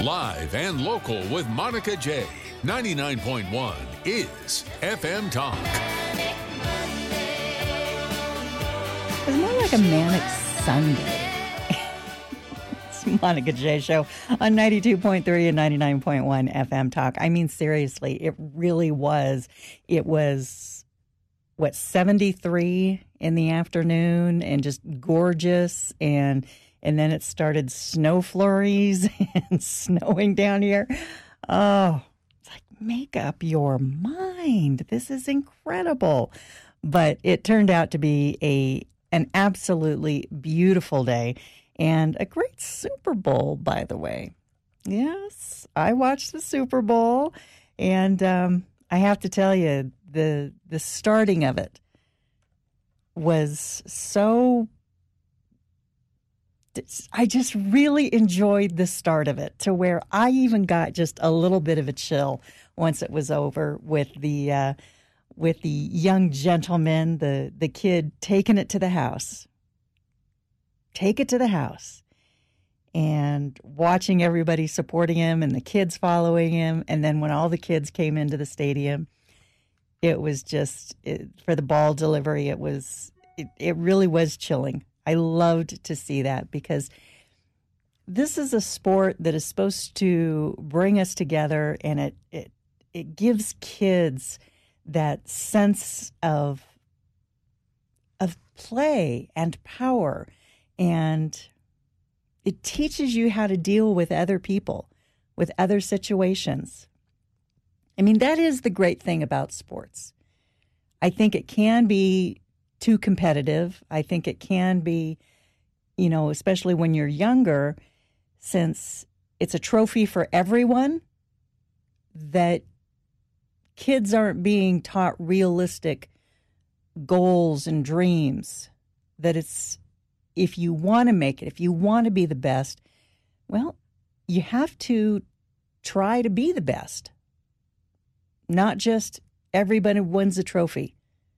Live and local with Monica J. 99.1 is FM Talk. It's more like a manic Sunday. It's Monica J. Show on 92.3 and 99.1 FM Talk. I mean, seriously, it really was. It was, 73 in the afternoon and just gorgeous. And then it started snow flurries and snowing down here. Oh, it's like, make up your mind. This is incredible. But it turned out to be an absolutely beautiful day and a great Super Bowl, by the way. Yes, I watched the Super Bowl, and I have to tell you, the starting of it was so... I just really enjoyed the start of it to where I even got just a little bit of a chill once it was over with the young gentleman, the kid taking it to the house. Take it to the house. And watching everybody supporting him and the kids following him. And then when all the kids came into the stadium, it was just, for the ball delivery, it really was chilling. I loved to see that because this is a sport that is supposed to bring us together, and it gives kids that sense of play and power, and it teaches you how to deal with other people, with other situations. I mean, that is the great thing about sports. I think it can be too competitive. I think it can be, especially when you're younger, since it's a trophy for everyone, that kids aren't being taught realistic goals and dreams. That it's, if you want to make it, if you want to be the best, well, you have to try to be the best. Not just everybody wins a trophy.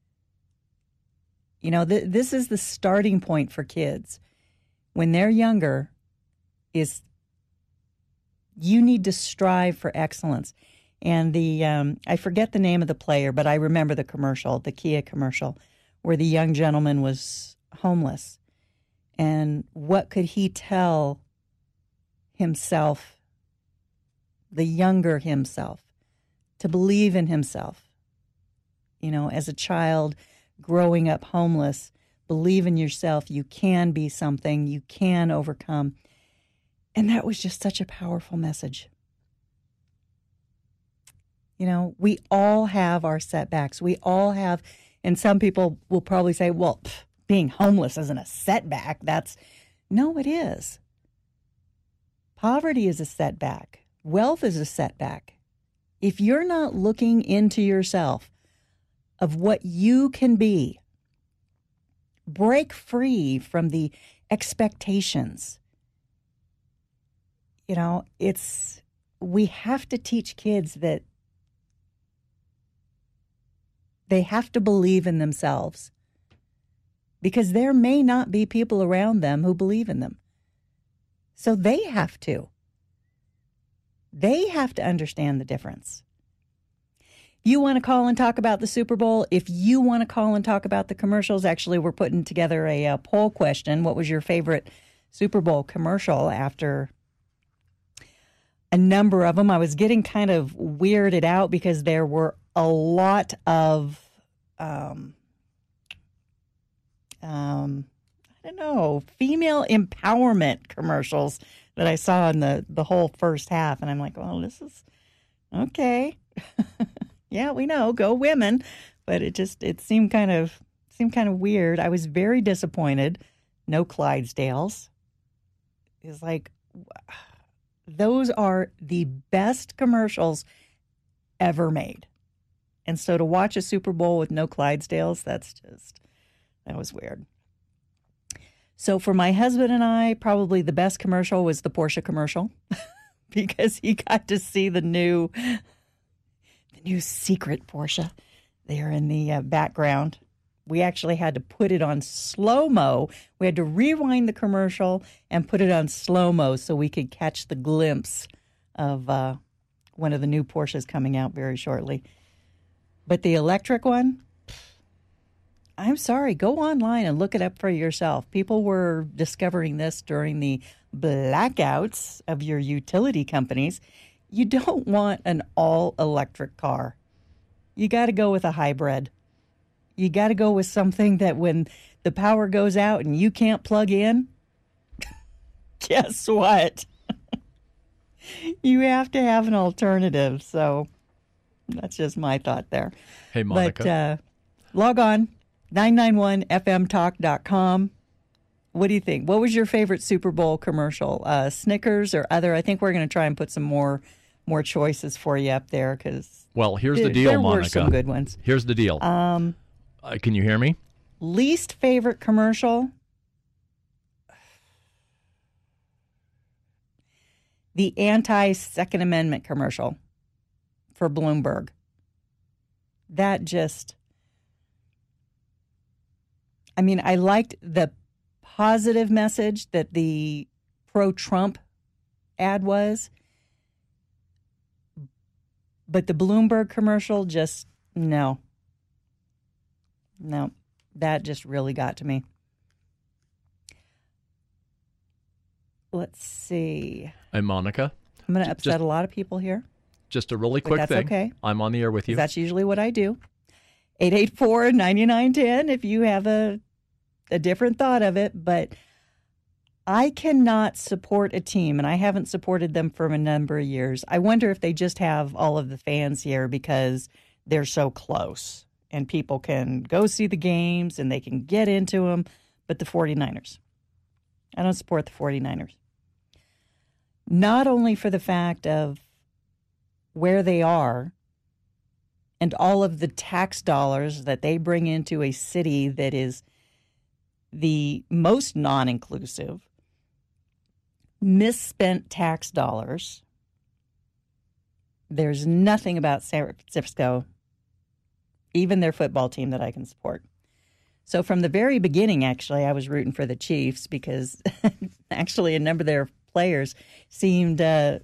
This is the starting point for kids. When they're younger, is you need to strive for excellence. And I forget the name of the player, but I remember the commercial, the Kia commercial, where the young gentleman was homeless. And what could he tell himself, the younger himself, to believe in himself? As a child growing up homeless, believe in yourself. You can be something. You can overcome. And that was just such a powerful message. We all have our setbacks. We all have, and some people will probably say, well, being homeless isn't a setback. No, it is. Poverty is a setback. Wealth is a setback. If you're not looking into yourself of what you can be, break free from the expectations. We have to teach kids that they have to believe in themselves, because there may not be people around them who believe in them. So they have to. They have to understand the difference. You want to call and talk about the Super Bowl? If you want to call and talk about the commercials, actually, we're putting together a poll question. What was your favorite Super Bowl commercial? After a number of them, I was getting kind of weirded out because there were a lot of, female empowerment commercials that I saw in the whole first half. And I'm like, well, this is okay. Yeah, we know, go women, but it seemed kind of weird. I was very disappointed. No Clydesdales. It's like, those are the best commercials ever made. And so to watch a Super Bowl with no Clydesdales, that was weird. So for my husband and I, probably the best commercial was the Porsche commercial because he got to see the new secret Porsche there in the background. We actually had to put it on slow-mo. We had to rewind the commercial and put it on slow-mo so we could catch the glimpse of one of the new Porsches coming out very shortly. But the electric one, I'm sorry, go online and look it up for yourself. People were discovering this during the blackouts of your utility companies. You don't want an all-electric car. You got to go with a hybrid. You got to go with something that when the power goes out and you can't plug in, guess what? You have to have an alternative. So that's just my thought there. Hey, Monica. But log on, 991fmtalk.com. What do you think? What was your favorite Super Bowl commercial? Snickers or other? I think we're going to try and put some more choices for you up there because well, here's the deal, there Monica. Were some good ones. Here's the deal. Can you hear me? Least favorite commercial? The anti-Second Amendment commercial for Bloomberg. That just, I mean, I liked the positive message that the pro-Trump ad was, but the Bloomberg commercial just, no, that just really got to me. Let's see. Hey, Monica. I'm going to upset a lot of people here. Just a really quick that's thing. Okay. I'm on the air with you. That's usually what I do. 884-9910 if you have a different thought of it. But I cannot support a team, and I haven't supported them for a number of years. I wonder if they just have all of the fans here because they're so close and people can go see the games and they can get into them. But the 49ers. I don't support the 49ers. Not only for the fact of where they are and all of the tax dollars that they bring into a city that is the most non-inclusive, misspent tax dollars. There's nothing about San Francisco, even their football team, that I can support. So from the very beginning, actually, I was rooting for the Chiefs because actually a number of their players seemed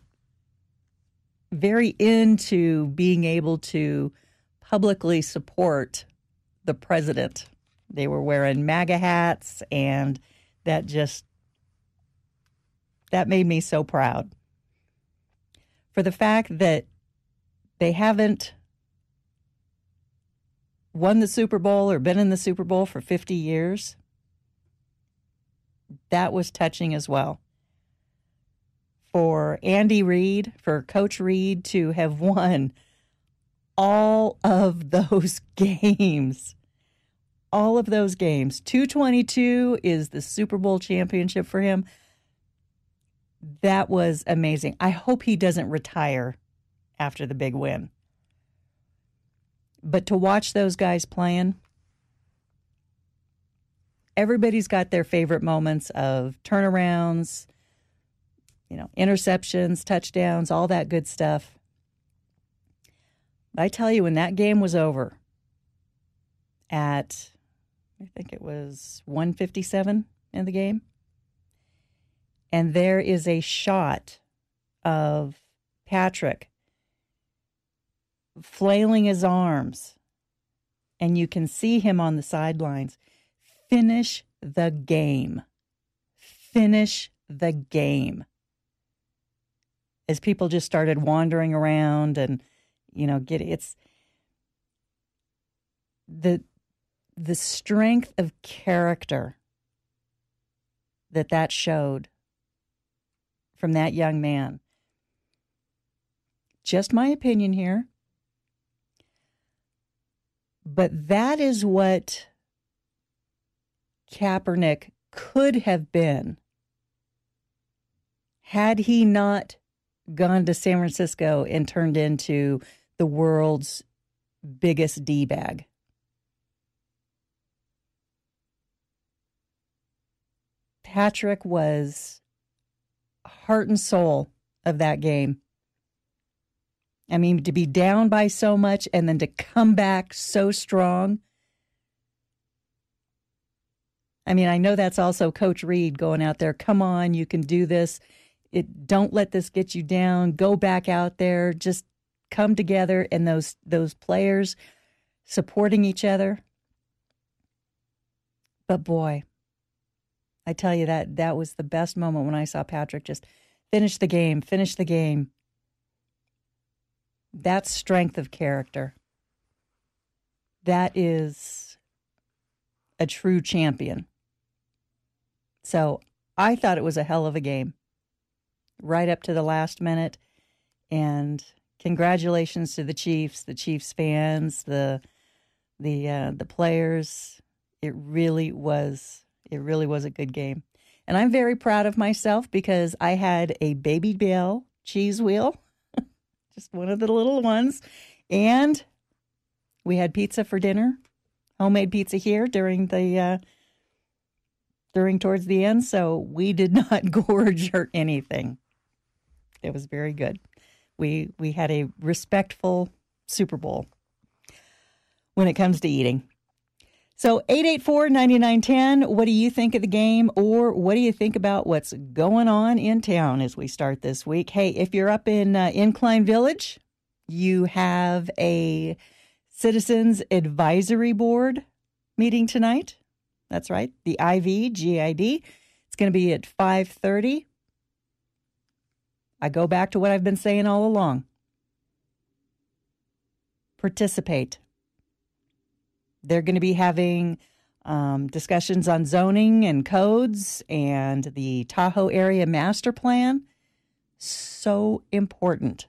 very into being able to publicly support the president. They were wearing MAGA hats, and that made me so proud. For the fact that they haven't won the Super Bowl or been in the Super Bowl for 50 years, that was touching as well. For Andy Reid, for Coach Reid to have won all of those games. All of those games. 222 is the Super Bowl championship for him. That was amazing. I hope he doesn't retire after the big win. But to watch those guys playing, everybody's got their favorite moments of turnarounds, interceptions, touchdowns, all that good stuff. I tell you, when that game was over at, I think it was 1:57 in the game, and there is a shot of Patrick flailing his arms, and you can see him on the sidelines. Finish the game. Finish the game. As people just started wandering around and, it's the strength of character that showed from that young man. Just my opinion here. But that is what Kaepernick could have been had he not gone to San Francisco and turned into the world's biggest D-bag. Patrick was heart and soul of that game. I mean, to be down by so much and then to come back so strong. I mean, I know that's also Coach Reid going out there. Come on, you can do this. don't let this get you down. Go back out there. Just come together, and those players supporting each other. But boy, I tell you that was the best moment when I saw Patrick just finish the game. That's strength of character. That is a true champion. So I thought it was a hell of a game right up to the last minute. And congratulations to the Chiefs fans, the players. It really was a good game. And I'm very proud of myself because I had a Baby Bell cheese wheel, just one of the little ones. And we had pizza for dinner, homemade pizza here during towards the end. So we did not gorge or anything. It was very good. We had a respectful Super Bowl when it comes to eating. So 884-9910, what do you think of the game, or what do you think about what's going on in town as we start this week? Hey, if you're up in Incline Village, you have a Citizens Advisory Board meeting tonight. That's right, the IVGID. It's going to be at 5:30. I go back to what I've been saying all along. Participate. They're going to be having discussions on zoning and codes and the Tahoe Area Master Plan. So important.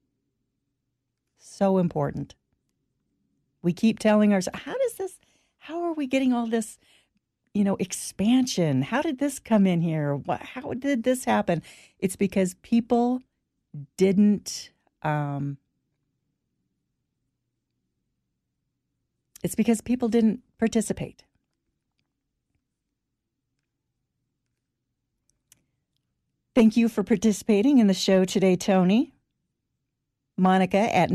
So important. We keep telling ourselves, how are we getting all this, expansion? How did this come in here? How did this happen? It's because people didn't... It's because people didn't participate. Thank you for participating in the show today, Tony. Monica at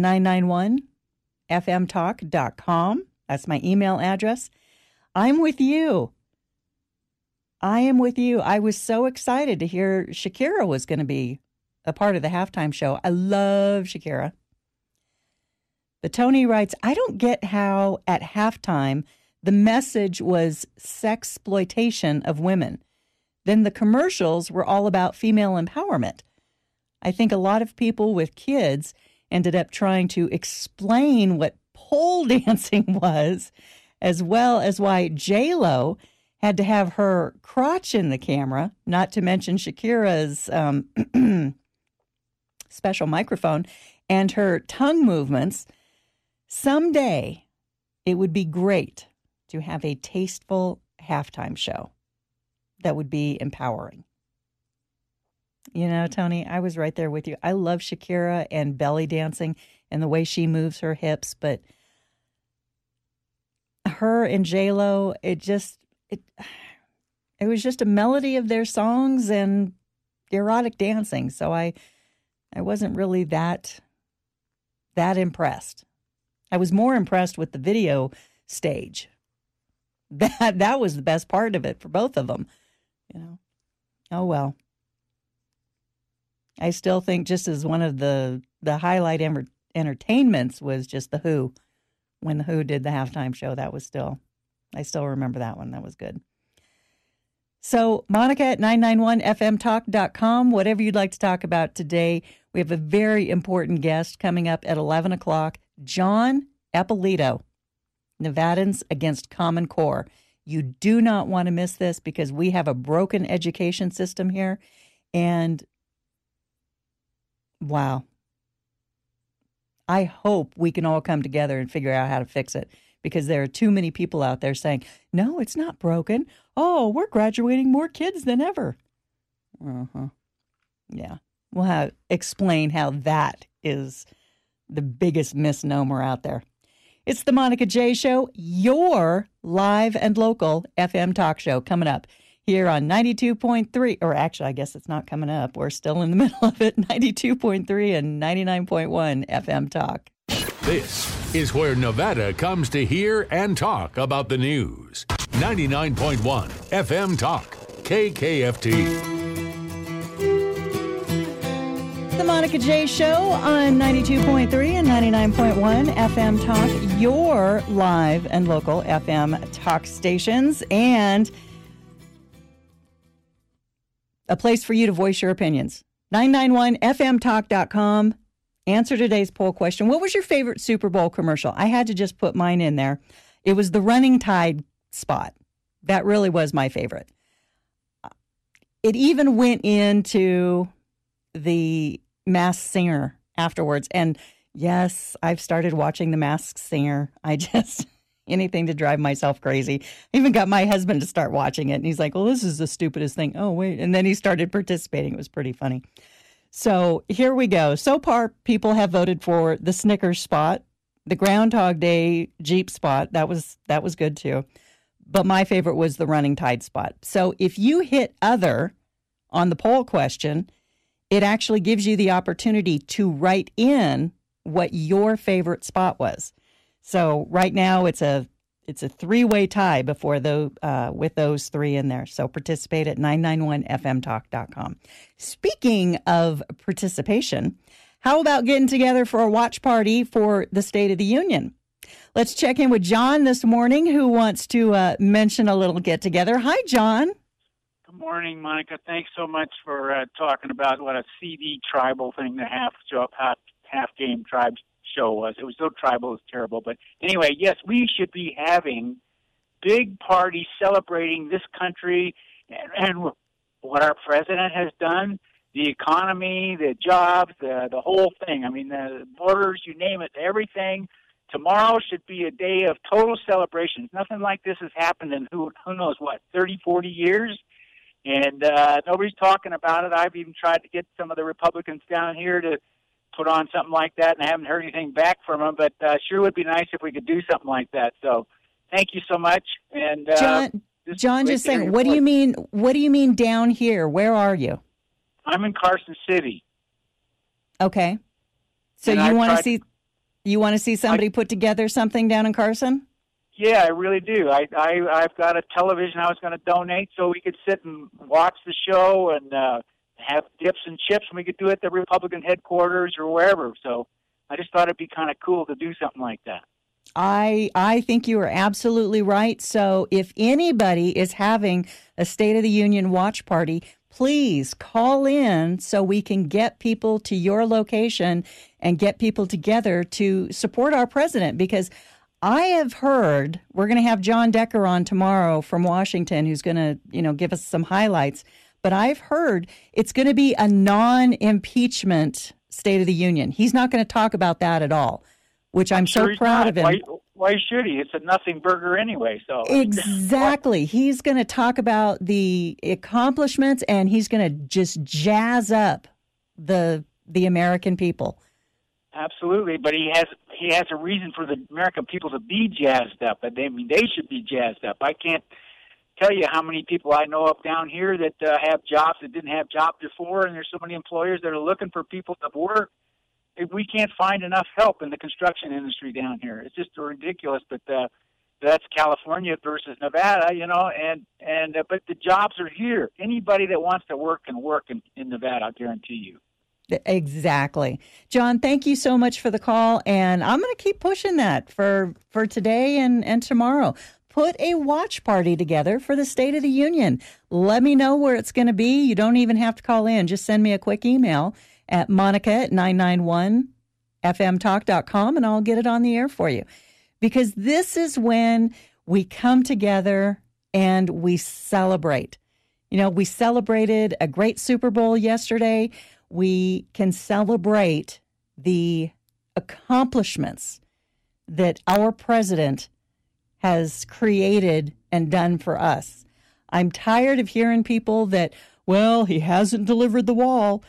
991fmtalk.com. That's my email address. I'm with you. I was so excited to hear Shakira was going to be a part of the halftime show. I love Shakira. But Tony writes, I don't get how at halftime the message was sexploitation of women. Then the commercials were all about female empowerment. I think a lot of people with kids ended up trying to explain what pole dancing was, as well as why J-Lo had to have her crotch in the camera, not to mention Shakira's special microphone and her tongue movements. Someday, it would be great to have a tasteful halftime show that would be empowering. Tony, I was right there with you. I love Shakira and belly dancing and the way she moves her hips, but her and J-Lo, it was just a melody of their songs and erotic dancing. So I wasn't really that impressed. I was more impressed with the video stage. That was the best part of it for both of them. Oh well. I still think just as one of the highlight entertainments was just The Who. When The Who did the halftime show, I still remember that one. That was good. So Monica at 991fmtalk.com, whatever you'd like to talk about today. We have a very important guest coming up at 11 o'clock. John Eppolito, Nevadans Against Common Core. You do not want to miss this because we have a broken education system here. And wow, I hope we can all come together and figure out how to fix it, because there are too many people out there saying, no, it's not broken. Oh, we're graduating more kids than ever. Yeah. We'll explain how that is the biggest misnomer out there. It's the Monica J. Show, your live and local FM talk show, coming up here on 92.3, or actually, I guess it's not coming up. We're still in the middle of it, 92.3 and 99.1 FM talk. This is where Nevada comes to hear and talk about the news. 99.1 FM talk, KKFT. Monica J. Show on 92.3 and 99.1 FM Talk, your live and local FM talk stations, and a place for you to voice your opinions. 991fmtalk.com. Answer today's poll question. What was your favorite Super Bowl commercial? I had to just put mine in there. It was the Running Tide spot. That really was my favorite. It even went into the Masked Singer afterwards. And yes, I've started watching the Masked Singer. Anything to drive myself crazy. I even got my husband to start watching it. And he's like, well, this is the stupidest thing. Oh, wait. And then he started participating. It was pretty funny. So here we go. So far, people have voted for the Snickers spot, the Groundhog Day Jeep spot. That was good too. But my favorite was the Running Tide spot. So if you hit other on the poll question, it actually gives you the opportunity to write in what your favorite spot was. So right now it's a three-way tie with those three in there. So participate at 991fmtalk.com. Speaking of participation, how about getting together for a watch party for the State of the Union? Let's check in with John this morning, who wants to mention a little get-together. Hi, John. Good morning, Monica. Thanks so much for talking about what a CD tribal thing the half-game tribe show was. It was so tribal, it was terrible. But anyway, yes, we should be having big parties celebrating this country and what our president has done, the economy, the jobs, the whole thing. I mean, the borders, you name it, everything. Tomorrow should be a day of total celebration. Nothing like this has happened in who knows what, 30, 40 years. And nobody's talking about it. I've even tried to get some of the Republicans down here to put on something like that, and I haven't heard anything back from them. But sure would be nice if we could do something like that. So thank you so much. And John, just saying, what do you mean? What do you mean down here? Where are you? I'm in Carson City. Okay. So you want to see somebody put together something down in Carson? Yeah, I really do. I've got a television I was going to donate so we could sit and watch the show and have dips and chips, and we could do it at the Republican headquarters or wherever. So I just thought it'd be kind of cool to do something like that. I think you are absolutely right. So if anybody is having a State of the Union watch party, please call in so we can get people to your location and get people together to support our president, because I have heard we're going to have John Decker on tomorrow from Washington, who's going to, give us some highlights. But I've heard it's going to be a non-impeachment State of the Union. He's not going to talk about that at all, which I'm so proud of him. Why should he? It's a nothing burger anyway. So exactly. He's going to talk about the accomplishments, and he's going to just jazz up the American people. Absolutely, but he has a reason for the American people to be jazzed up. They should be jazzed up. I can't tell you how many people I know up down here that have jobs that didn't have jobs before, and there's so many employers that are looking for people to work. We can't find enough help in the construction industry down here. It's just ridiculous. But that's California versus Nevada, but the jobs are here. Anybody that wants to work can work in Nevada, I guarantee you. Exactly. John, thank you so much for the call, and I'm going to keep pushing that for today and tomorrow. Put a watch party together for the State of the Union. Let me know where it's going to be. You don't even have to call in. Just send me a quick email at monica@991fmtalk.com, and I'll get it on the air for you. Because this is when we come together and we celebrate. We celebrated a great Super Bowl yesterday. We can celebrate the accomplishments that our president has created and done for us. I'm tired of hearing people that, well, he hasn't delivered the wall.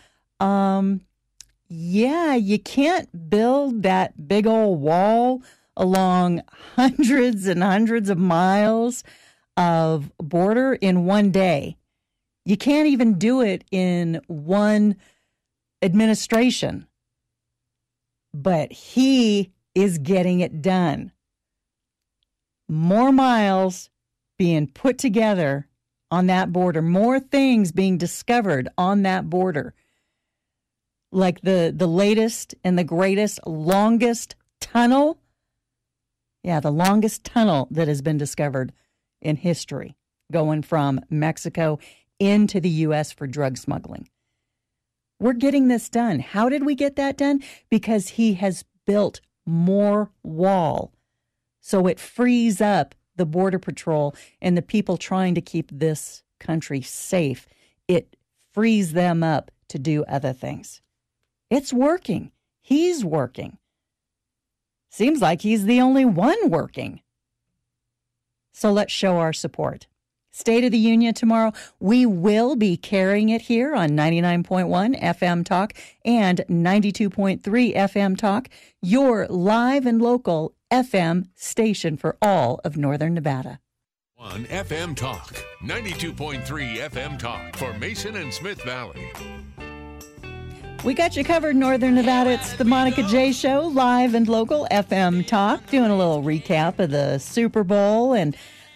Yeah, you can't build that big old wall along hundreds and hundreds of miles of border in one day. You can't even do it in one administration. But he is getting it done. More miles being put together on that border, more things being discovered on that border. like the latest and the greatest, longest tunnel. Yeah, the longest tunnel that has been discovered in history, going from Mexico into the U.S. for drug smuggling. We're getting this done. How did we get that done? Because he has built more wall. So it frees up the Border Patrol and the people trying to keep this country safe. It frees them up to do other things. It's working. He's working. Seems like he's the only one working. So let's show our support. State of the Union tomorrow. We will be carrying it here on 99.1 FM Talk and 92.3 FM Talk, your live and local FM station for all of Northern Nevada. 1 FM Talk, 92.3 FM Talk for Mason and Smith Valley. We got you covered, Northern Nevada. It's the Monica J. Show, live and local FM Talk, doing a little recap of the Super Bowl and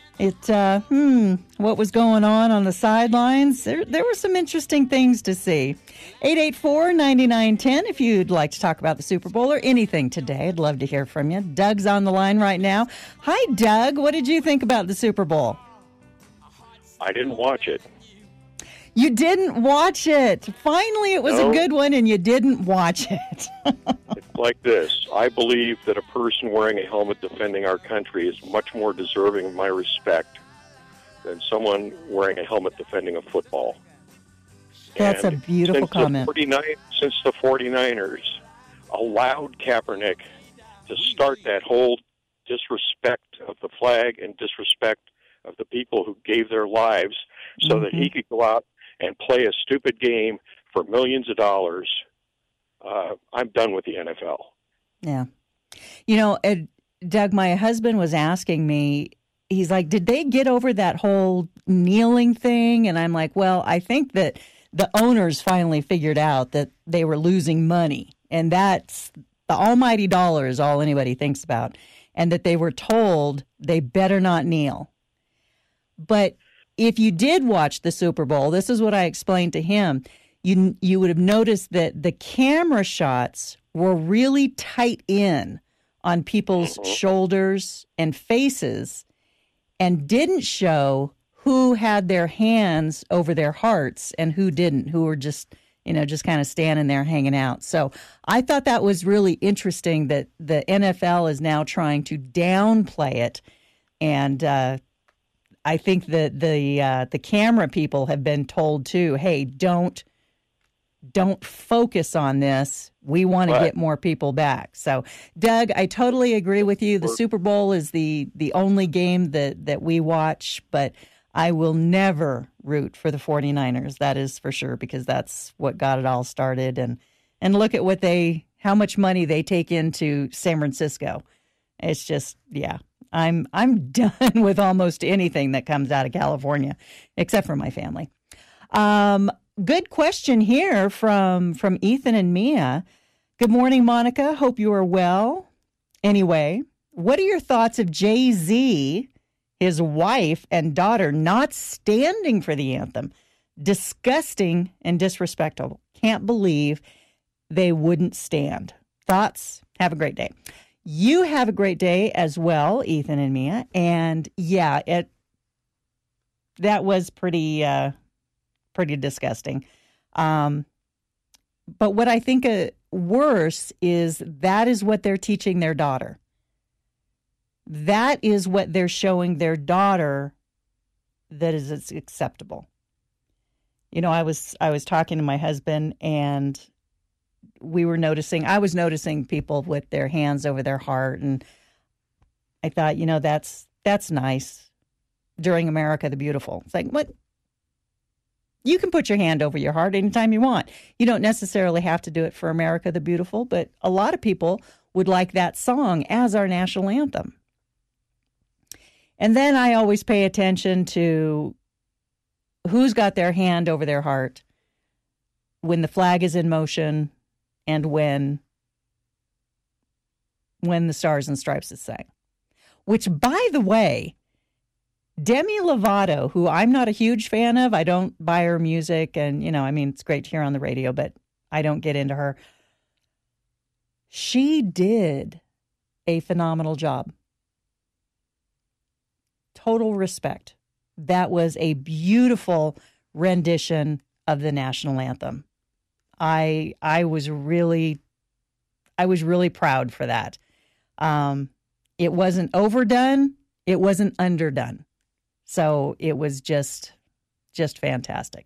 what was going on the sidelines. There were some interesting things to see. 884-9910 if you'd like to talk about the Super Bowl or anything today. I'd love to hear from you. Doug's on the line right now. Hi, Doug. What did you think about the Super Bowl? I didn't watch it. You didn't watch it. Finally, it was a good one, and you didn't watch it. It's like this. I believe that a person wearing a helmet defending our country is much more deserving of my respect than someone wearing a helmet defending a football. That's a beautiful comment. Since the 49ers allowed Kaepernick to start that whole disrespect of the flag and disrespect of the people who gave their lives so that he could go out and play a stupid game for millions of dollars, I'm done with the NFL. Yeah. You know, Doug, my husband was asking me, he's like, did they get over that whole kneeling thing? And I'm like, well, I think that the owners finally figured out that they were losing money. And that's the almighty dollar is all anybody thinks about. And that they were told they better not kneel. But if you did watch the Super Bowl, this is what I explained to him. You would have noticed that the camera shots were really tight in on people's shoulders and faces and didn't show who had their hands over their hearts and who didn't, who were just kind of standing there hanging out. So I thought that was really interesting that the NFL is now trying to downplay it. And I think that the camera people have been told too, hey, don't focus on this. We want to get more people back. So, Doug, I totally agree with you. The Super Bowl is the only game that we watch, but I will never root for the 49ers. That is for sure, because that's what got it all started. And look at how much money they take into San Francisco. It's just, yeah. I'm done with almost anything that comes out of California, except for my family. Good question here from Ethan and Mia. Good morning, Monica. Hope you are well. Anyway, what are your thoughts of Jay-Z, his wife and daughter, not standing for the anthem? Disgusting and disrespectful. Can't believe they wouldn't stand. Thoughts? Have a great day. You have a great day as well, Ethan and Mia. And yeah, that was pretty disgusting. But what I think worse is that is what they're teaching their daughter. That is what they're showing their daughter that is acceptable. You know, I was talking to my husband, and I was noticing people with their hands over their heart, and I thought, that's nice during America the Beautiful. It's like, what? You can put your hand over your heart anytime you want. You don't necessarily have to do it for America the Beautiful, but a lot of people would like that song as our national anthem. And then I always pay attention to who's got their hand over their heart when the flag is in motion and when the Stars and Stripes is sang. Which, by the way, Demi Lovato, who I'm not a huge fan of, I don't buy her music, and, it's great to hear on the radio, but I don't get into her. She did a phenomenal job. Total respect. That was a beautiful rendition of the national anthem. I was really proud for that. It wasn't overdone. It wasn't underdone. So it was just fantastic.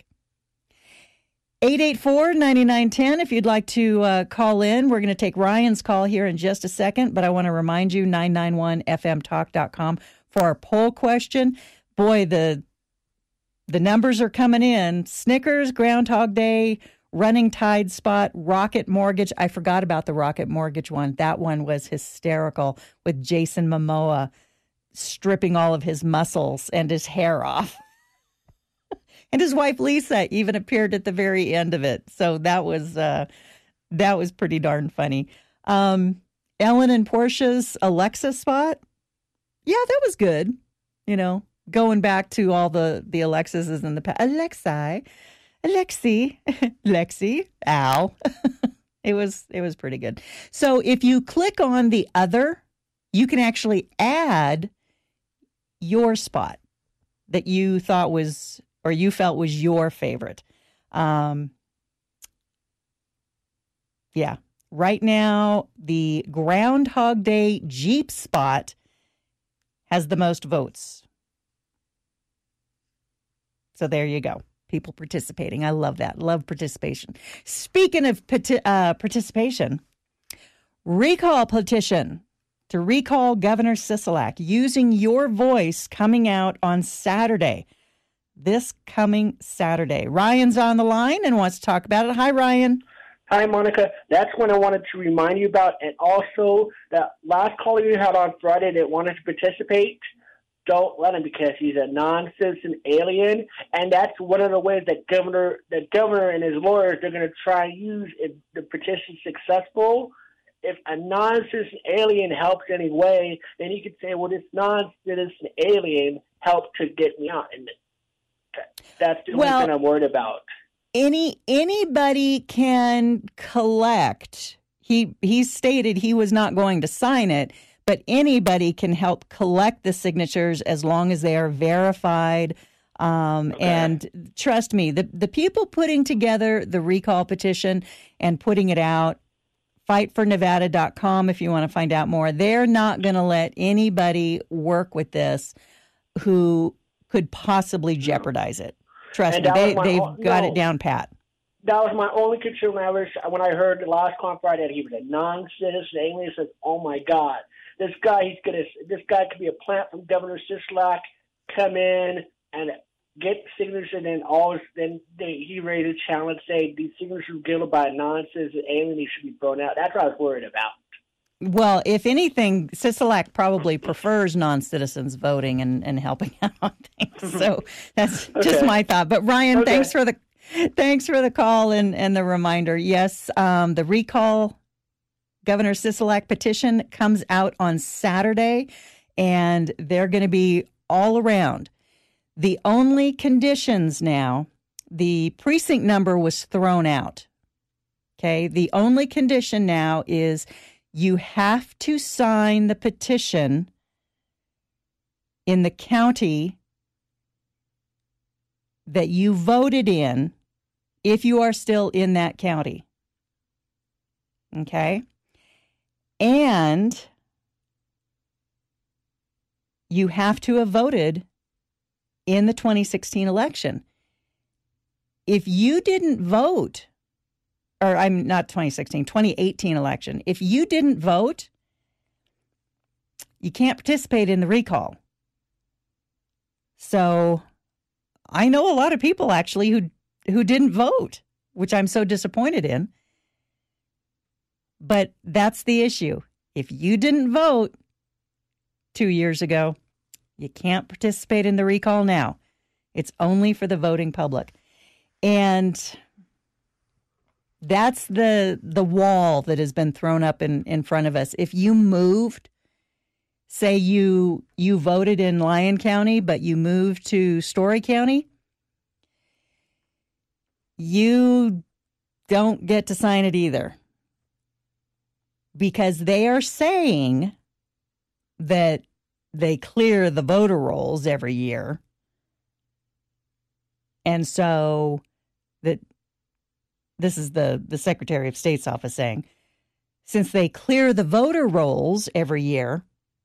884-9910 if you'd like to call in. We're going to take Ryan's call here in just a second, but I want to remind you, 991fmtalk.com for our poll question. Boy, the numbers are coming in. Snickers, Groundhog Day, Running Tide Spot, Rocket Mortgage. I forgot about the Rocket Mortgage one. That one was hysterical with Jason Momoa stripping all of his muscles and his hair off. And his wife, Lisa, even appeared at the very end of it. So that was pretty darn funny. Ellen and Portia's Alexa spot. Yeah, that was good. You know, going back to all the Alexas in the past. Alexi, Lexi, ow. It was pretty good. So if you click on the other, you can actually add your spot that you thought was, or you felt was your favorite. Yeah. Right now, the Groundhog Day Jeep spot has the most votes. So there you go. People participating. I love that. Love participation. Speaking of participation, recall petition to recall Governor Sisolak using your voice coming out on Saturday. This coming Saturday. Ryan's on the line and wants to talk about it. Hi, Ryan. Hi, Monica. That's what I wanted to remind you about. And also, that last caller you had on Friday that wanted to participate, don't let him because he's a non-citizen alien. And that's one of the ways that governor and his lawyers are going to try and use if the petition's successful. If a non-citizen alien helps any way, then he could say, well, this non-citizen alien helped to get me out. And that's the only thing I'm worried about. Anybody can collect. He stated he was not going to sign it, but anybody can help collect the signatures as long as they are verified. Okay. And trust me, the people putting together the recall petition and putting it out, fightfornevada.com if you want to find out more, they're not going to let anybody work with this who could possibly jeopardize it. Trust me, they've got it down pat. That was my only concern when I heard the last call on Friday that he was a non-citizen alien. I said, "Oh my God, this guy could be a plant from Governor Sisolak, come in and get signatures, and then he ready to challenge, say these signatures were given by a non-citizen alien. He should be thrown out." That's what I was worried about. Well, if anything, Sisolak probably prefers non-citizens voting and helping out on things. So that's just my thought. But Ryan, thanks for the call and the reminder. Yes, the recall Governor Sisolak petition comes out on Saturday, and they're going to be all around. The only conditions now, the precinct number was thrown out. Okay, the only condition now is you have to sign the petition in the county that you voted in if you are still in that county. Okay? And you have to have voted in the 2016 election. If you didn't vote, or I'm not 2016, 2018 election. If you didn't vote, you can't participate in the recall. So I know a lot of people actually who didn't vote, which I'm so disappointed in. But that's the issue. If you didn't vote 2 years ago, you can't participate in the recall now. It's only for the voting public. And that's the wall that has been thrown up in front of us. If you moved, say you voted in Lyon County, but you moved to Story County, you don't get to sign it either. Because they are saying that they clear the voter rolls every year. And so that this is the Secretary of State's office saying, since they clear the voter rolls every year,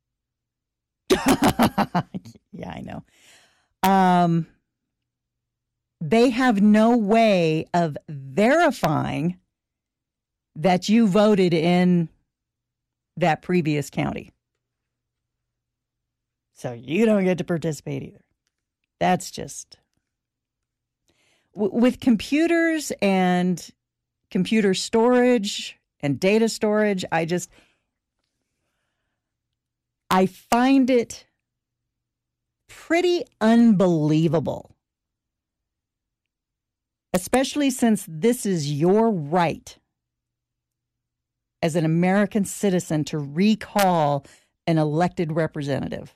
yeah, I know. They have no way of verifying that you voted in that previous county. So you don't get to participate either. That's just... With computers and computer storage and data storage, I find it pretty unbelievable, especially since this is your right as an American citizen to recall an elected representative,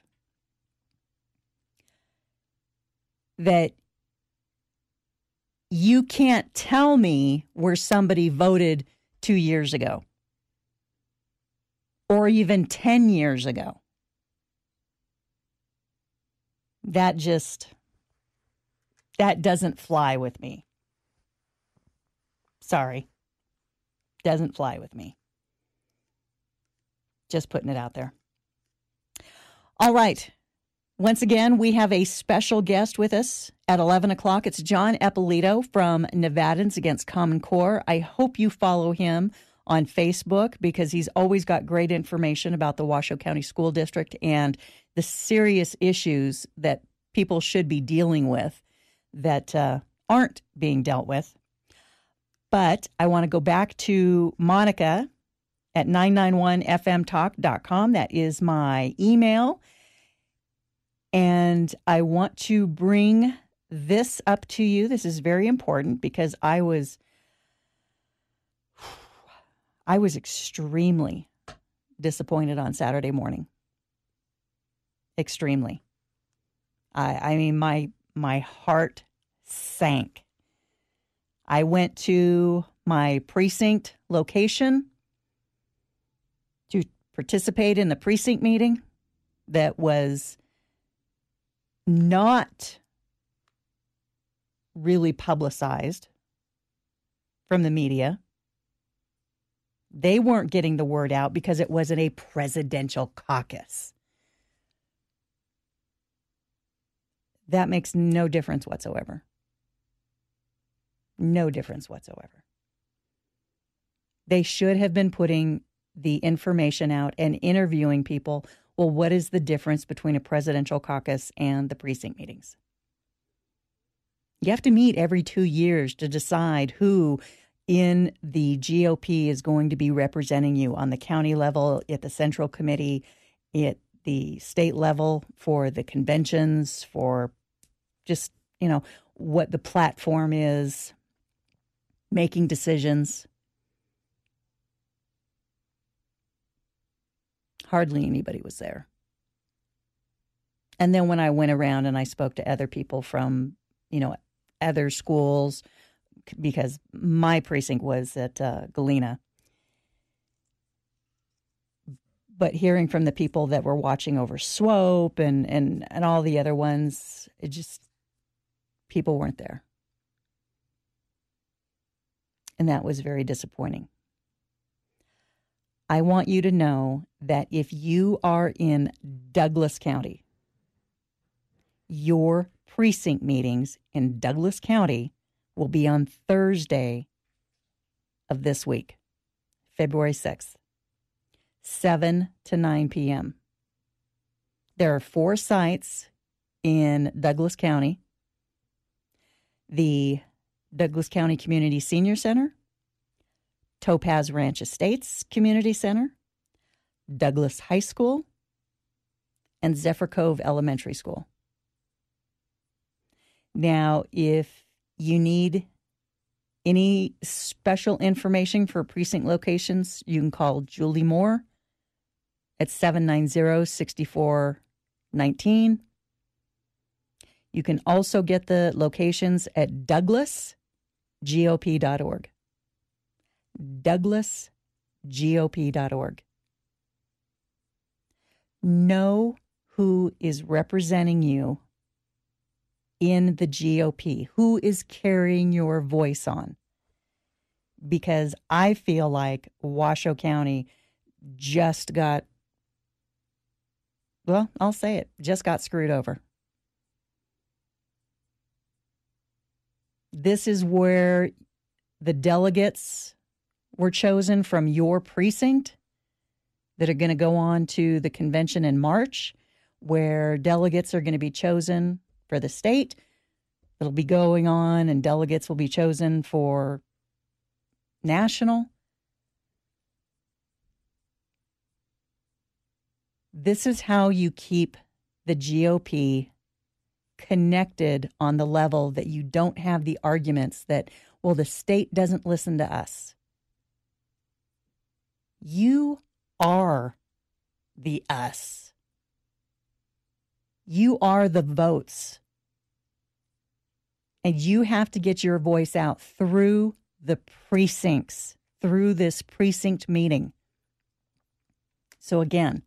that you can't tell me where somebody voted 2 years ago or even 10 years ago. That doesn't fly with me. Sorry. Doesn't fly with me. Just putting it out there. All right. Once again, we have a special guest with us at 11 o'clock. It's John Eppolito from Nevadans Against Common Core. I hope you follow him on Facebook because he's always got great information about the Washoe County School District and the serious issues that people should be dealing with that aren't being dealt with. But I want to go back to Monica at 991fmtalk.com. That is my email. And I want to bring this up to you. This is very important because I was extremely disappointed on Saturday morning. Extremely. I mean, my heart sank. I went to my precinct location to participate in the precinct meeting that was not really publicized from the media. They weren't getting the word out because it wasn't a presidential caucus. That makes no difference whatsoever. No difference whatsoever. They should have been putting the information out and interviewing people. Well, what is the difference between a presidential caucus and the precinct meetings? You have to meet every 2 years to decide who in the GOP is going to be representing you on the county level, at the central committee, at the state level, for the conventions, for just, what the platform is, making decisions. Hardly anybody was there. And then when I went around and I spoke to other people from, other schools, because my precinct was at Galena. But hearing from the people that were watching over Swope and all the other ones, people weren't there. And that was very disappointing. I want you to know that if you are in Douglas County, your precinct meetings in Douglas County will be on Thursday of this week, February 6th, 7 to 9 p.m. There are 4 sites in Douglas County. The Douglas County Community Senior Center, Topaz Ranch Estates Community Center, Douglas High School, and Zephyr Cove Elementary School. Now, if you need any special information for precinct locations, you can call Julie Moore at 790-6419. You can also get the locations at douglasgop.org. DouglasGOP.org. Know who is representing you in the GOP, who is carrying your voice on. Because I feel like Washoe County just got, well, I'll say it, just got screwed over. This is where the delegates were chosen from your precinct that are going to go on to the convention in March, where delegates are going to be chosen for the state. It'll be going on, and delegates will be chosen for national. This is how you keep the GOP connected on the level that you don't have the arguments that, well, the state doesn't listen to us. You are the us. You are the votes. And you have to get your voice out through the precincts, through this precinct meeting. So again,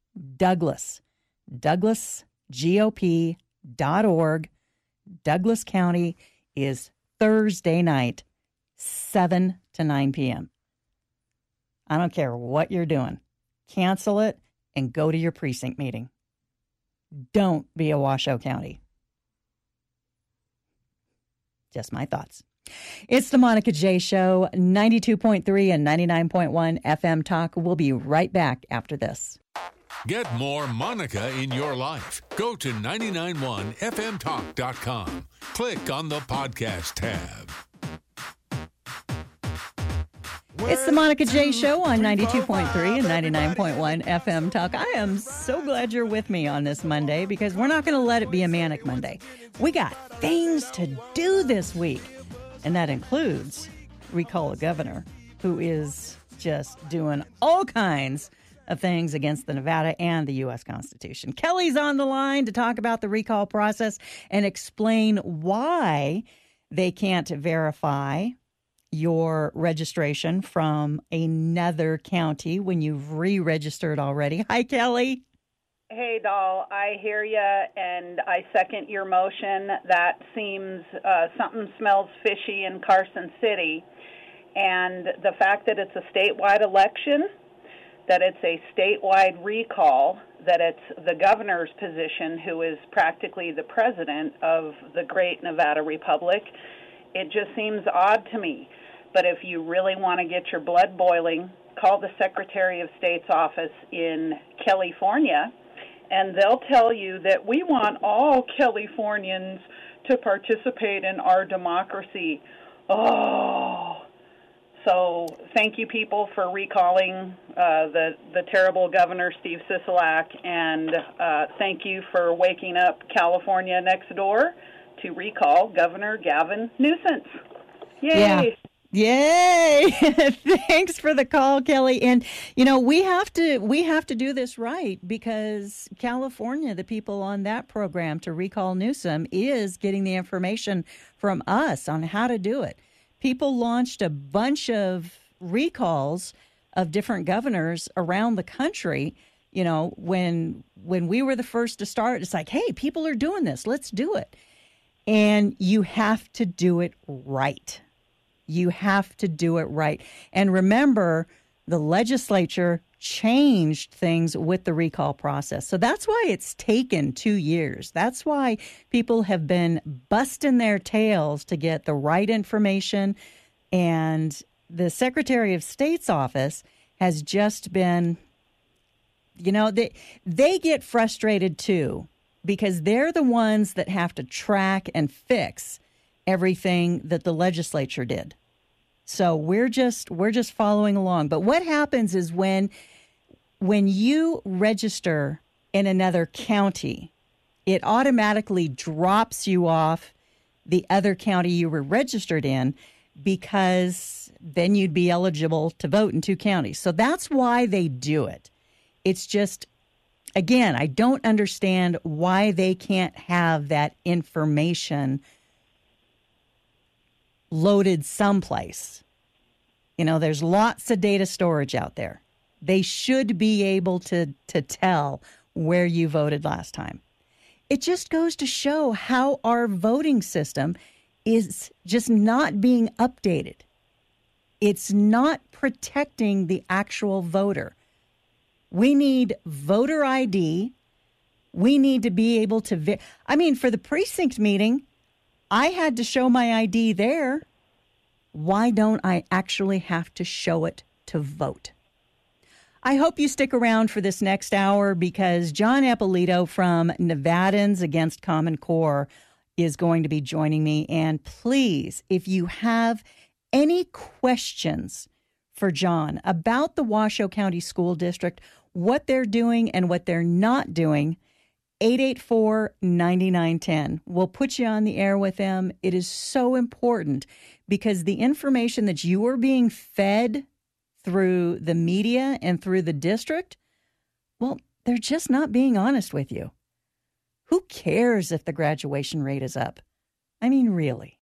DouglasGOP.org. Douglas County is Thursday night, 7 to 9 p.m. I don't care what you're doing. Cancel it and go to your precinct meeting. Don't be a Washoe County. Just my thoughts. It's the Monica J. Show, 92.3 and 99.1 FM Talk. We'll be right back after this. Get more Monica in your life. Go to 991fmtalk.com. Click on the podcast tab. It's the Monica J. Show on 92.3 and 99.1 FM Talk. I am so glad you're with me on this Monday because we're not going to let it be a manic Monday. We got things to do this week, and that includes recall a governor who is just doing all kinds of things against the Nevada and the U.S. Constitution. Kelly's on the line to talk about the recall process and explain why they can't verify your registration from another county when you've re-registered already. Hi, Kelly. Hey, doll. I hear you, and I second your motion. That seems something smells fishy in Carson City. And the fact that it's a statewide election, that it's a statewide recall, that it's the governor's position, who is practically the president of the great Nevada Republic, it just seems odd to me. But if you really want to get your blood boiling, call the Secretary of State's office in California, and they'll tell you that we want all Californians to participate in our democracy. Oh, so thank you, people, for recalling the terrible Governor Steve Sisolak, and thank you for waking up California next door to recall Governor Gavin Newsom. Yay! Yeah. Yay! Thanks for the call, Kelly. And you know, we have to do this right because California, the people on that program to recall Newsom, is getting the information from us on how to do it. People launched a bunch of recalls of different governors around the country. You know, when we were the first to start, it's like, hey, people are doing this. Let's do it. And you have to do it right. You have to do it right. And remember, the legislature changed things with the recall process. So that's why it's taken 2 years. That's why people have been busting their tails to get the right information. And the Secretary of State's office has just been, you know, they get frustrated too, because they're the ones that have to track and fix everything that the legislature did. So we're just following along. But what happens is when you register in another county, it automatically drops you off the other county you were registered in, because then you'd be eligible to vote in 2 counties. So that's why they do it. It's just, again, I don't understand why they can't have that information loaded someplace. There's lots of data storage out there. They should be able to tell where you voted last time. It just goes to show how our voting system is just not being updated. It's not protecting the actual voter. We need voter ID. We need to be able to... for the precinct meeting, I had to show my ID there. Why don't I actually have to show it to vote? I hope you stick around for this next hour because John Eppolito from Nevadans Against Common Core is going to be joining me. And please, if you have any questions for John about the Washoe County School District, what they're doing and what they're not doing, 884-9910. We'll put you on the air with them. It is so important because the information that you are being fed through the media and through the district, well, they're just not being honest with you. Who cares if the graduation rate is up? Really.